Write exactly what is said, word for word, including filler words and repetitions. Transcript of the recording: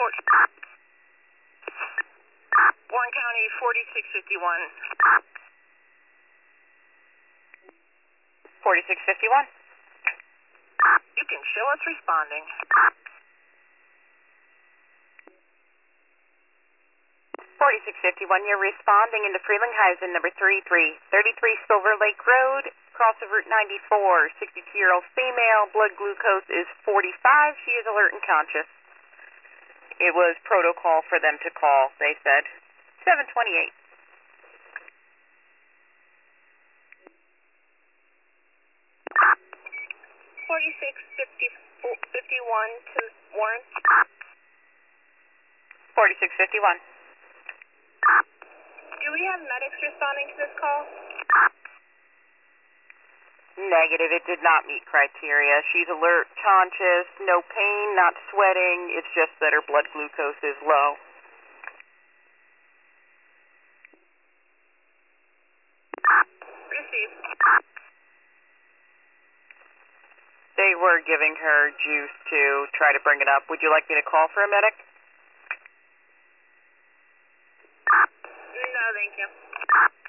Warren County, forty-six fifty-one. forty-six fifty-one. You can show us responding. forty-six fifty-one, you're responding into Frelinghuysen, number thirty-three, thirty-three Silver Lake Road, cross of Route ninety-four, sixty-two-year-old female, blood glucose is forty-five, she is alert and conscious. It was protocol for them to call, they said. seven twenty-eight. forty-six fifty-one to Warren. forty-six fifty-one. Do we have medics responding to this call? Negative, it did not meet criteria. She's alert, conscious, no pain, not sweating. It's just that her blood glucose is low. Received. They were giving her juice to try to bring it up. Would you like me to call for a medic? No, thank you.